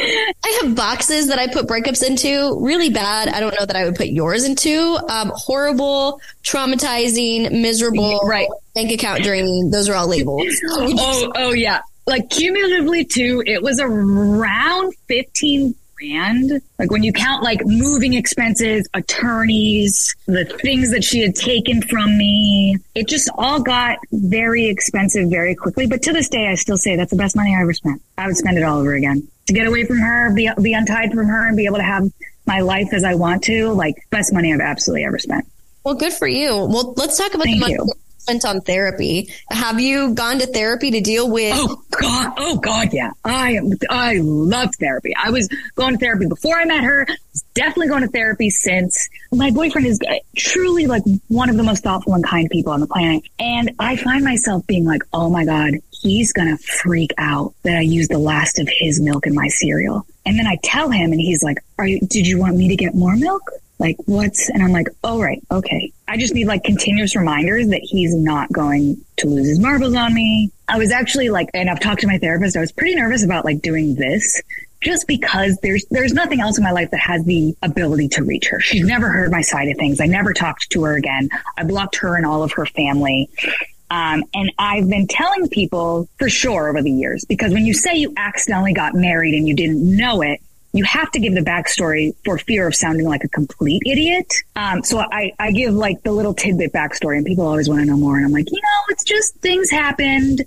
I have boxes that I put breakups into. Really bad. I don't know that I would put yours into. Um, horrible, traumatizing, miserable, right? Bank account draining. Those are all labels. oh, oh yeah. Like cumulatively too, it was around fifteen grand. Like when you count like moving expenses, attorneys, the things that she had taken from me, it just all got very expensive very quickly. But to this day, I still say that's the best money I ever spent. I would spend it all over again to get away from her, be, be untied from her and be able to have my life as I want to. Like best money I've absolutely ever spent. Well, good for you. Well, let's talk about Thank the money you. spent on therapy. Have you gone to therapy to deal with? Oh God. Oh God. Yeah. I, I love therapy. I was going to therapy before I met her. Definitely going to therapy since. My boyfriend is truly like one of the most thoughtful and kind people on the planet. And I find myself being like, oh my God, he's going to freak out that I used the last of his milk in my cereal. And then I tell him and he's like, Are you, did you want me to get more milk? Like what's, and I'm like, oh, right. Okay. I just need like continuous reminders that he's not going to lose his marbles on me. I was actually like, and I've talked to my therapist. I was pretty nervous about like doing this just because there's, there's nothing else in my life that has the ability to reach her. She's never heard my side of things. I never talked to her again. I blocked her and all of her family. Um, and I've been telling people for sure over the years, because when you say you accidentally got married and you didn't know it, you have to give the backstory for fear of sounding like a complete idiot. Um, so I, I give like the little tidbit backstory and people always want to know more. And I'm like, you know, it's just things happened.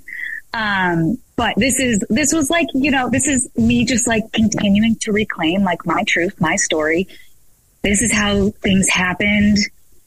Um, but this is, this was like, you know, this is me just like continuing to reclaim like my truth, my story. This is how things happened.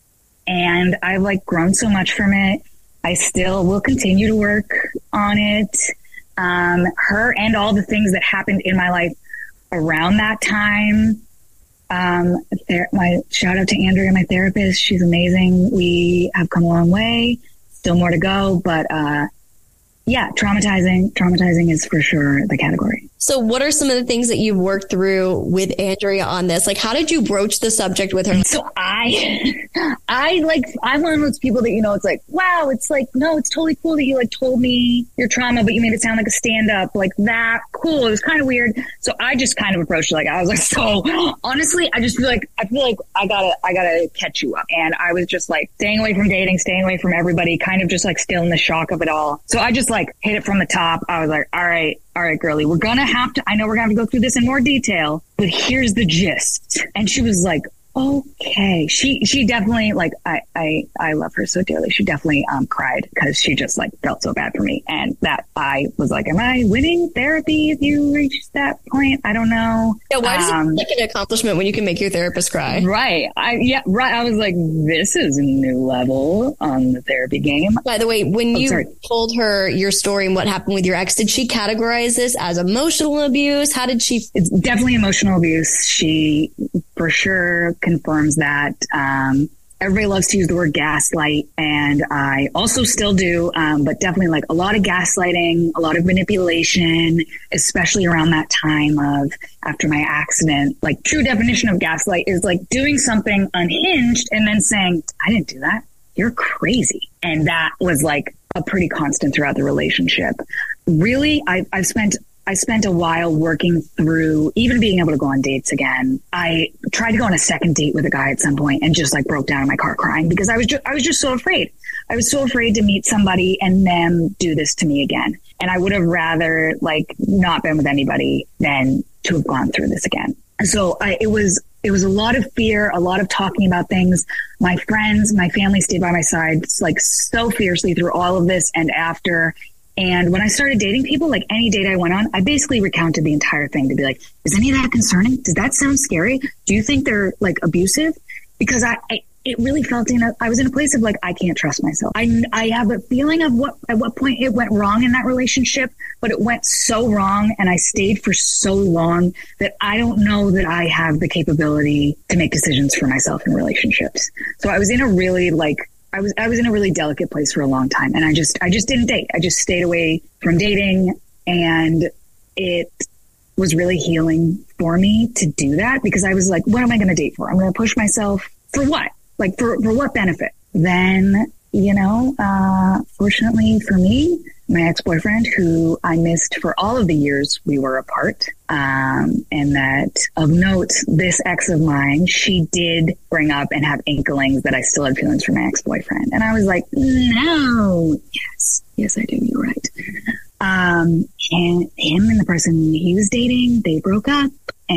And I've like grown so much from it. I still will continue to work on it. Um, her and all the things that happened in my life around that time. Um, ther- my shout out to Andrea, my therapist. She's amazing. We have come a long way, still more to go, but, uh, yeah, traumatizing, traumatizing is for sure the category. So what are some of the things that you've worked through with Andrea on this? Like, how did you broach the subject with her? So I, I like, I'm one of those people that, you know, it's like, wow, it's like, no, it's totally cool that you like told me your trauma, but you made it sound like a stand up like that. Cool. It was kind of weird. So I just kind of approached it like, I was like, so honestly, I just feel like, I feel like I gotta, I gotta catch you up. And I was just like staying away from dating, staying away from everybody, kind of just like still in the shock of it all. So I just like hit it from the top. I was like, all right, all right, girly, we're going to have to, I know we're going to have to go through this in more detail, but here's the gist. And she was like, okay. She, she definitely like, I, I, I love her so dearly. She definitely, um, cried because she just like felt so bad for me. And that I was like, am I winning therapy if you reach that point? I don't know. Yeah. Why does um, it make an accomplishment when you can make your therapist cry? Right. I, yeah, right. I was like, this is a new level on the therapy game. By the way, when oh, you sorry. told her your story and what happened with your ex, did she categorize this as emotional abuse? How did she? It's definitely emotional abuse. She for sure confirms that. Um, everybody loves to use the word gaslight, and I also still do, um, but definitely like a lot of gaslighting, a lot of manipulation, especially around that time of after my accident. Like, true definition of gaslight is like doing something unhinged and then saying, I didn't do that. You're crazy. And that was like a pretty constant throughout the relationship. Really, I, I've spent I spent a while working through even being able to go on dates again. I tried to go on a second date with a guy at some point and just like broke down in my car crying because I was just, I was just so afraid. I was so afraid to meet somebody and them do this to me again. And I would have rather like not been with anybody than to have gone through this again. So I, it was, it was a lot of fear, a lot of talking about things. My friends, my family stayed by my side like so fiercely through all of this and after. And when I started dating people, like any date I went on, I basically recounted the entire thing to be like, is any of that concerning? Does that sound scary? Do you think they're like abusive? Because I, I it really felt in a, I was in a place of like, I can't trust myself. I, I have a feeling of what, at what point it went wrong in that relationship, but it went so wrong and I stayed for so long that I don't know that I have the capability to make decisions for myself in relationships. So I was in a really like, I was, I was in a really delicate place for a long time and I just, I just didn't date. I just stayed away from dating and it was really healing for me to do that because I was like, what am I going to date for? I'm going to push myself for what? Like for, for what benefit? Then, you know, uh, fortunately for me, my ex-boyfriend, who I missed for all of the years we were apart, um, and that of note, this ex of mine, she did bring up and have inklings that I still had feelings for my ex-boyfriend. And I was like, no, yes, yes, I do. You're right. Um, and him and the person he was dating, they broke up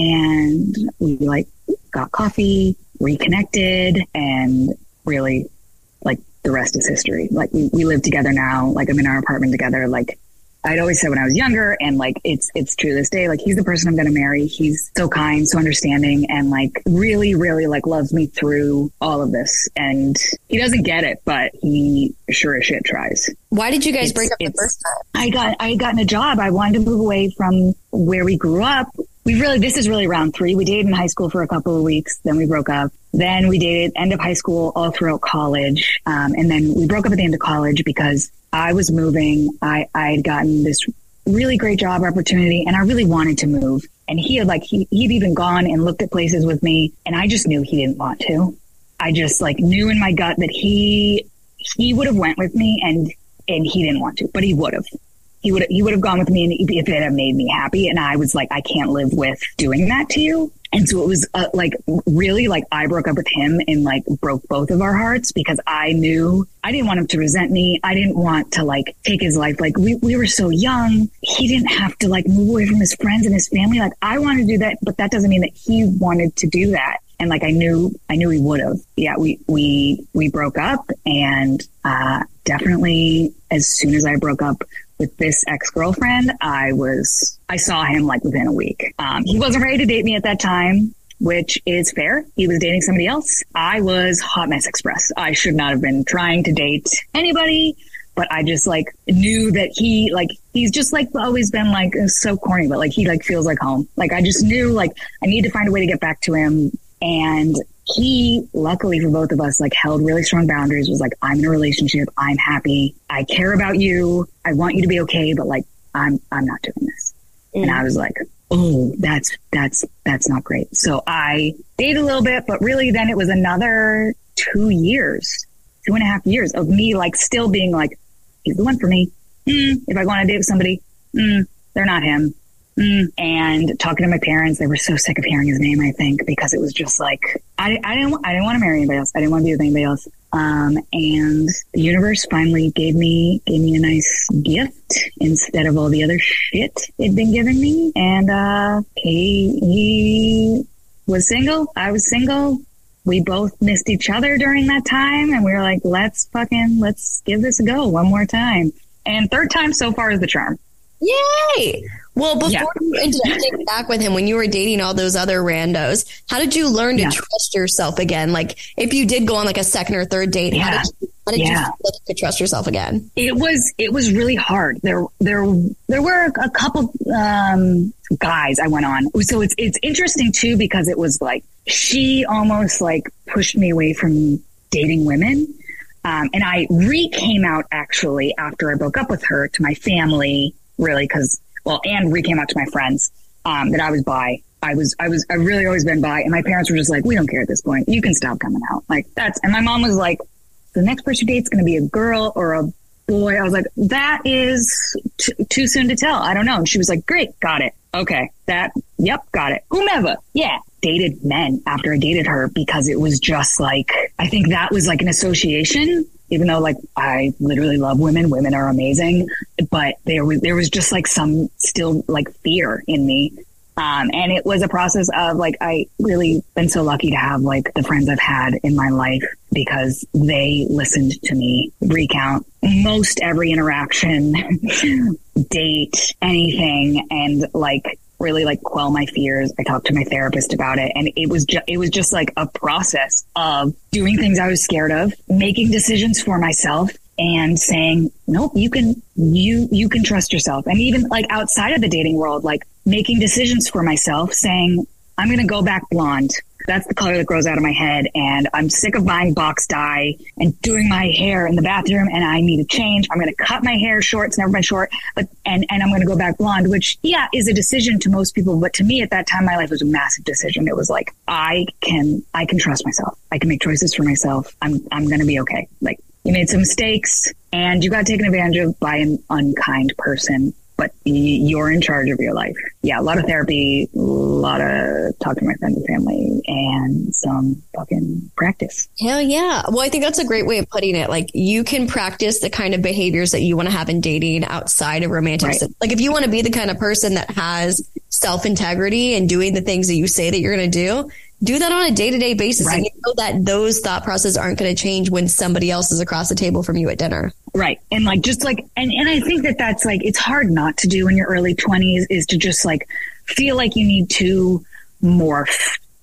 and we like got coffee, reconnected, and really like the rest is history. Like we, we live together now. Like I'm in our apartment together. Like I'd always said when I was younger, and like it's it's true to this day. Like he's the person I'm going to marry. He's so kind, so understanding, and like really, really like loves me through all of this. And he doesn't get it, but he sure as shit tries. Why did you guys It's- break up the it's- first time? I got I had gotten a job. I wanted to move away from where we grew up. We really this is really round three. We dated in high school for a couple of weeks, then we broke up. Then we dated end of high school all throughout college, um, and then we broke up at the end of college because I was moving. I I had gotten this really great job opportunity, and I really wanted to move. And he had like he he'd even gone and looked at places with me, and I just knew he didn't want to. I just like knew in my gut that he he would have went with me, and and he didn't want to, but he would have. He would he would have gone with me and if it had made me happy. And I was like, I can't live with doing that to you. And so it was uh, like really like I broke up with him and like broke both of our hearts because I knew I didn't want him to resent me. I didn't want to like take his life. Like we, we were so young. He didn't have to like move away from his friends and his family. Like I wanted to do that, but that doesn't mean that he wanted to do that. And like I knew, I knew he would have. Yeah, we we we broke up, and uh, definitely as soon as I broke up with this ex-girlfriend, I was I saw him like within a week. Um, he wasn't ready to date me at that time, which is fair. He was dating somebody else. I was hot mess express. I should not have been trying to date anybody. But I just like knew that he like, he's just like always been like so corny, but like he like feels like home. Like I just knew like I need to find a way to get back to him. And he, luckily for both of us, like held really strong boundaries, was like, I'm in a relationship. I'm happy. I care about you. I want you to be okay. But like, I'm, I'm not doing this. Mm. And I was like, oh, that's, that's, that's not great. So I dated a little bit, but really then it was another two years, two and a half years of me like still being like, he's the one for me. Mm, if I want to date with somebody, mm, they're not him. Mm. And talking to my parents, they were so sick of hearing his name, I think, because it was just like, I, I didn't, I didn't want to marry anybody else. I didn't want to be with anybody else. Um, and the universe finally gave me, gave me a nice gift instead of all the other shit it'd been giving me. And, uh, he, he was single. I was single. We both missed each other during that time. And we were like, let's fucking, let's give this a go one more time. And third time so far is the charm. Yay! Well, before Yeah. you ended up getting back with him, when you were dating all those other randos, how did you learn to Yeah. trust yourself again? Like, if you did go on like a second or third date, how Yeah. did you, how did Yeah. you feel like you could trust yourself again? It was, it was really hard. There, there, there were a couple, um, guys I went on. So it's, it's interesting too, because it was like, she almost like pushed me away from dating women. Um, and I re-came out actually after I broke up with her to my family, really, because, well, and re-came out to my friends um, that I was bi. I was, I was, I really always been bi. And my parents were just like, we don't care at this point. You can stop coming out. Like that's, and my mom was like, the next person you date's going to be a girl or a boy. I was like, that is t- too soon to tell. I don't know. And she was like, great, got it. Okay, that, yep, got it. Whomever. Yeah. Dated men after I dated her because it was just like, I think that was like an association, even though like I literally love women. Women are amazing. But there was, there was just like some still like fear in me. Um, and it was a process of like, I really been so lucky to have like the friends I've had in my life because they listened to me recount most every interaction, date, anything, and like really like quell my fears. I talked to my therapist about it, and it was just, it was just like a process of doing things I was scared of, making decisions for myself, and saying, nope, you can, you, you can trust yourself. And even like outside of the dating world, like making decisions for myself, saying, I'm going to go back blonde. That's the color that grows out of my head. And I'm sick of buying box dye and doing my hair in the bathroom. And I need a change. I'm going to cut my hair short. It's never been short, but, and, and I'm going to go back blonde, which yeah, is a decision to most people. But to me at that time, in my life was a massive decision. It was like, I can, I can trust myself. I can make choices for myself. I'm, I'm going to be okay. Like, you made some mistakes and you got taken advantage of by an unkind person, but you're in charge of your life. Yeah, a lot of therapy, a lot of talk to my friends and family, and some fucking practice. Hell yeah. Well, I think that's a great way of putting it. Like, you can practice the kind of behaviors that you want to have in dating outside of romantic. Right. Like, if you want to be the kind of person that has self-integrity and doing the things that you say that you're going to do, do that on a day-to-day basis. Right. And you know that those thought processes aren't going to change when somebody else is across the table from you at dinner. Right. And like, just like, and, and I think that that's like, it's hard not to do in your early twenties is to just like feel like you need to morph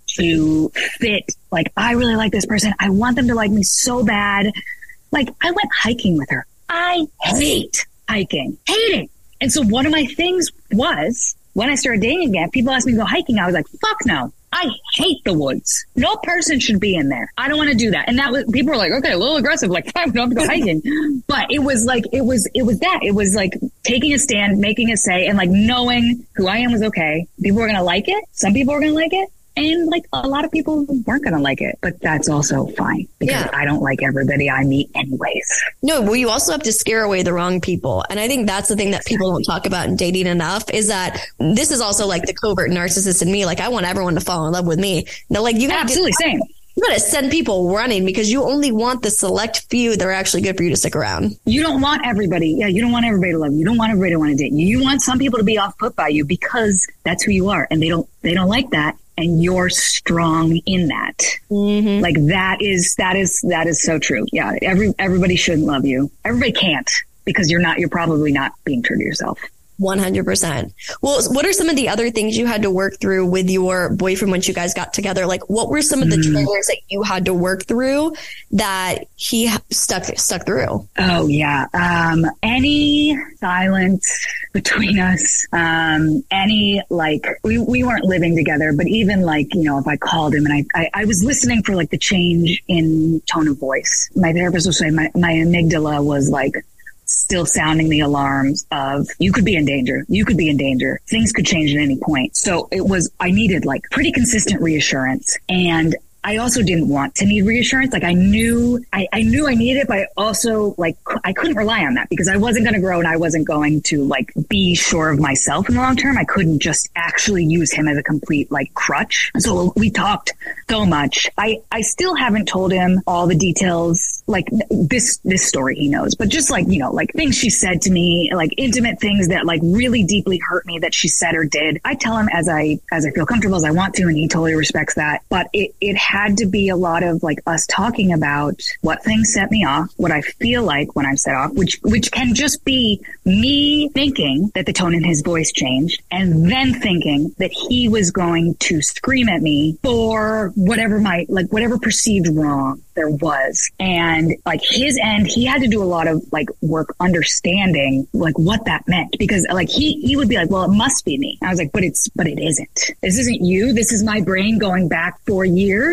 to fit. Like, I really like this person. I want them to like me so bad. Like, I went hiking with her. I hate hiking. Hate it. And so one of my things was when I started dating again, people asked me to go hiking. I was like, fuck no. I hate the woods. No person should be in there. I don't want to do that. And that was, people were like, okay, a little aggressive, like, I don't have to go hiking. But it was like, it was, it was that. It was like taking a stand, making a say, and like knowing who I am was okay. People were going to like it. Some people were going to like it. And like a lot of people weren't going to like it, but that's also fine because Yeah. I don't like everybody I meet anyways. No, well, you also have to scare away the wrong people. And I think that's the thing that people don't talk about in dating enough is that this is also like the covert narcissist in me. Like, I want everyone to fall in love with me. No, like you gotta Absolutely get, same. you got to send people running because you only want the select few that are actually good for you to stick around. You don't want everybody. Yeah, you don't want everybody to love you. You don't want everybody to want to date you. You want some people to be off put by you because that's who you are. And they don't, they don't like that. And you're strong in that. Mm-hmm. Like that is, that is, that is so true. Yeah. Every, everybody shouldn't love you. Everybody can't because you're not, you're probably not being true to yourself. one hundred percent. Well, what are some of the other things you had to work through with your boyfriend once you guys got together? Like, what were some of the Mm. triggers that you had to work through that he stuck stuck through? Oh yeah. Um, any silence between us, um, any like we, we weren't living together, but even like, you know, if I called him and I, I, I was listening for like the change in tone of voice. My therapist was saying my, my amygdala was like still sounding the alarms of you could be in danger. You could be in danger. Things could change at any point. So it was, I needed like pretty consistent reassurance. And I also didn't want to need reassurance. Like I knew, I, I knew I needed it, but I also like, I couldn't rely on that because I wasn't going to grow and I wasn't going to like be sure of myself in the long term. I couldn't just actually use him as a complete like crutch. So we talked so much. I, I still haven't told him all the details, like this, this story he knows, but just like, you know, like things she said to me, like intimate things that like really deeply hurt me that she said or did. I tell him as I, as I feel comfortable as I want to, and he totally respects that. But it, it had to be a lot of like us talking about what things set me off, what I feel like when I'm set off, which, which can just be me thinking that the tone in his voice changed and then thinking that he was going to scream at me for whatever my, like whatever perceived wrong there was. And like his end, he had to do a lot of like work understanding like what that meant because like he, he would be like, well, it must be me. I was like, but it's, but it isn't. This isn't you. This is my brain going back four years.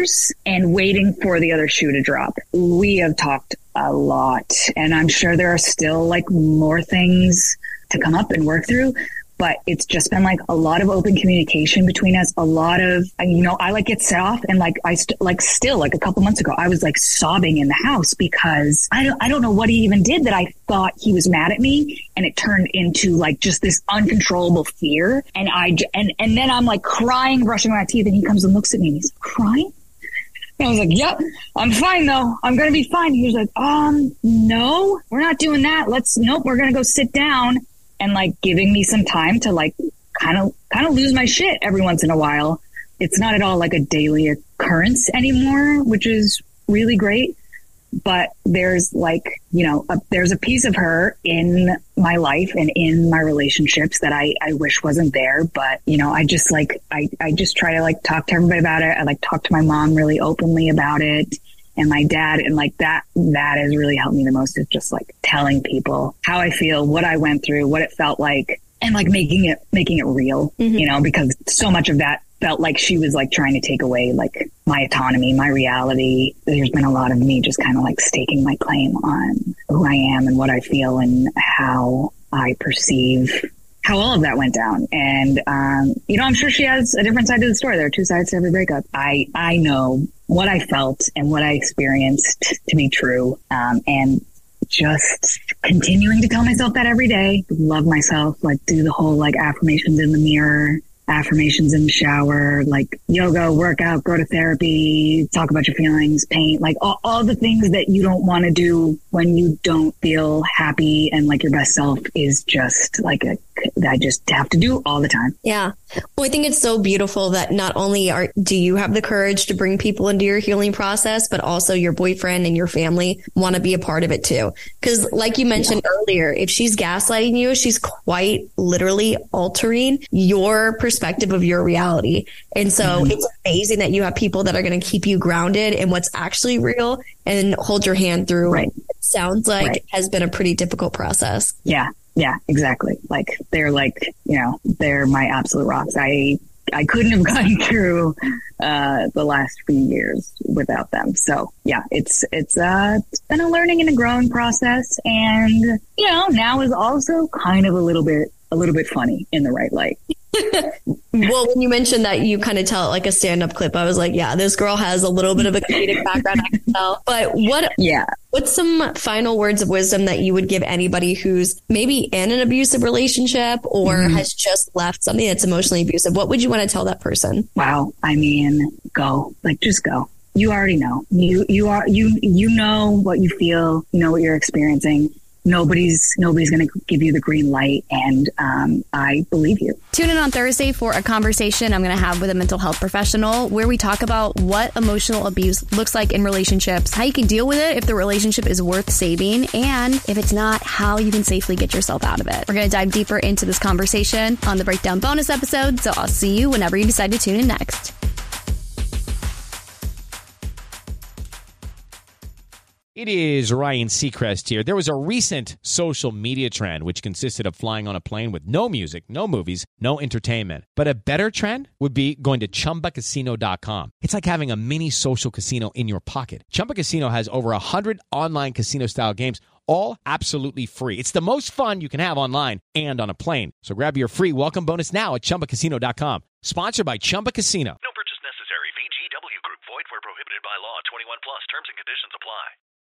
years and waiting for the other shoe to drop. We have talked a lot, and I'm sure there are still like more things to come up and work through. But it's just been like a lot of open communication between us, a lot of, you know, I like get set off and like I st- like still like a couple months ago, I was like sobbing in the house because I don't, I don't know what he even did that I thought he was mad at me. And it turned into like just this uncontrollable fear. And I, and, and then I'm like crying, brushing my teeth, and he comes and looks at me and he's crying. And I was like, yep, I'm fine though. I'm going to be fine. He was like, um, no, we're not doing that. Let's, nope, we're going to go sit down. And like giving me some time to like kind of kind of lose my shit every once in a while. It's not at all like a daily occurrence anymore, which is really great. But there's like, you know, a, there's a piece of her in my life and in my relationships that I, I wish wasn't there. But, you know, I just like I, I just try to like talk to everybody about it. I like talk to my mom really openly about it. And my dad, and like that, that has really helped me the most, is just like telling people how I feel, what I went through, what it felt like, and like making it, making it real, mm-hmm. you know, because so much of that felt like she was like trying to take away like my autonomy, my reality. There's been a lot of me just kind of like staking my claim on who I am and what I feel and how I perceive how all of that went down. And, um, you know, I'm sure she has a different side to the story. There are two sides to every breakup. I, I know what I felt and what I experienced to be true. Um, and just continuing to tell myself that every day, love myself, like do the whole like affirmations in the mirror, affirmations in the shower, like yoga, workout, go to therapy, talk about your feelings, paint, like all, all the things that you don't want to do when you don't feel happy and like your best self is just like a, I just have to do all the time. Yeah. Well, I think it's so beautiful that not only are do you have the courage to bring people into your healing process, but also your boyfriend and your family want to be a part of it too. Because like you mentioned yeah. earlier, if she's gaslighting you, she's quite literally altering your perspective of your reality. And so mm-hmm. it's amazing that you have people that are going to keep you grounded in what's actually real and hold your hand through. Right. It sounds like right. it has been a pretty difficult process. Yeah. Yeah, exactly. Like they're like, you know, they're my absolute rocks. I, I couldn't have gotten through, uh, the last few years without them. So yeah, it's, it's, uh, it's been a learning and a growing process. And, you know, now is also kind of a little bit, a little bit funny in the right light. Well, when you mentioned that you kind of tell it like a stand-up clip, I was like, yeah, this girl has a little bit of a comedic background, I can tell. But what, yeah. what's some final words of wisdom that you would give anybody who's maybe in an abusive relationship or mm-hmm. has just left something that's emotionally abusive? What would you want to tell that person? Wow. I mean, go, like, just go. You already know. You, you are, you, you know what you feel, you know what you're experiencing. Nobody's nobody's going to give you the green light, and um, I believe you. Tune in on Thursday for a conversation I'm going to have with a mental health professional where we talk about what emotional abuse looks like in relationships, how you can deal with it if the relationship is worth saving, and if it's not, how you can safely get yourself out of it. We're going to dive deeper into this conversation on the Breakdown bonus episode, so I'll see you whenever you decide to tune in next. It is Ryan Seacrest here. There was a recent social media trend which consisted of flying on a plane with no music, no movies, no entertainment. But a better trend would be going to Chumba Casino dot com. It's like having a mini social casino in your pocket. Chumba Casino has over one hundred online casino-style games, all absolutely free. It's the most fun you can have online and on a plane. So grab your free welcome bonus now at Chumba Casino dot com. Sponsored by Chumba Casino. No purchase necessary. V G W Group. Void where prohibited by law. twenty-one plus. Terms and conditions apply.